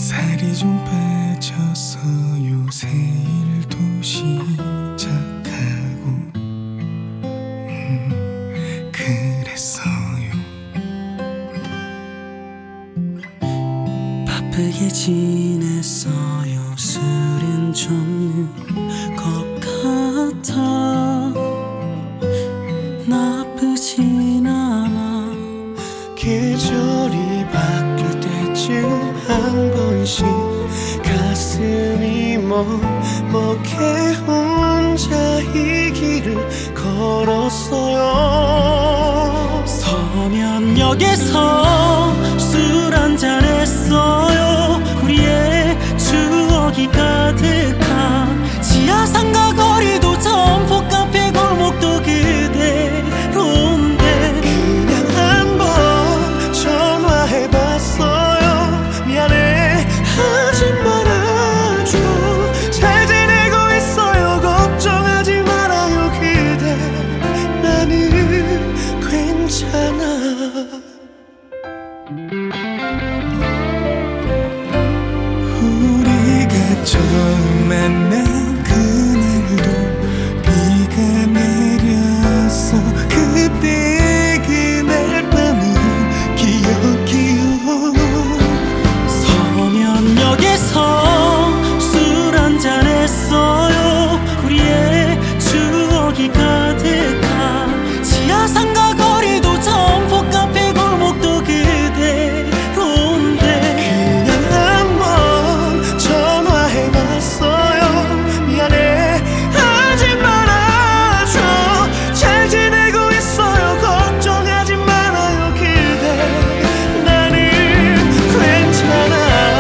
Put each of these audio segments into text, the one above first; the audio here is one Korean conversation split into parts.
살이 좀 빠져서 요새 일도 시작하고 그랬어요. 바쁘게 지냈어요. 술은 좀 는 것 같아. 나쁘진 않아. 계절이 바뀔 때쯤 한 번씩 가슴이 먹먹해 혼자 이 길을 걸었어요. 서면역에서 술 한잔 했어요. 우리의 추억이 가득한 지하상가 거리도 점포 카페 골목도 그대로인데 그냥 한번 전화해봤어요. 미안해 하지 말아줘. 잘 지내고 있어요. 걱정하지 말아요 그대. 나는 괜찮아. 우리가 처음 만난 그날도 비가 내렸어. 그때 그날 밤을 기억해요. 서면역에서 술 한잔 했어요. 우리의 추억이 가득한 지하상가 거리도 점포 카페 골목도 그대로인데 그냥 한번 전화해봤어요. 미안해 하지 말아줘. 잘 지내고 있어요. 걱정하지 말아요 그대. 나는 괜찮아.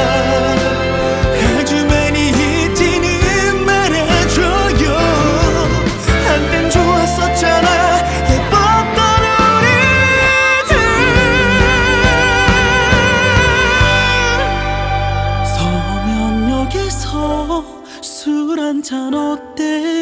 아주 많이 잊지는 말아줘요. 한땐 좋았었잖아. 예뻤던 우리들. 서면역에서 술 한잔 어때?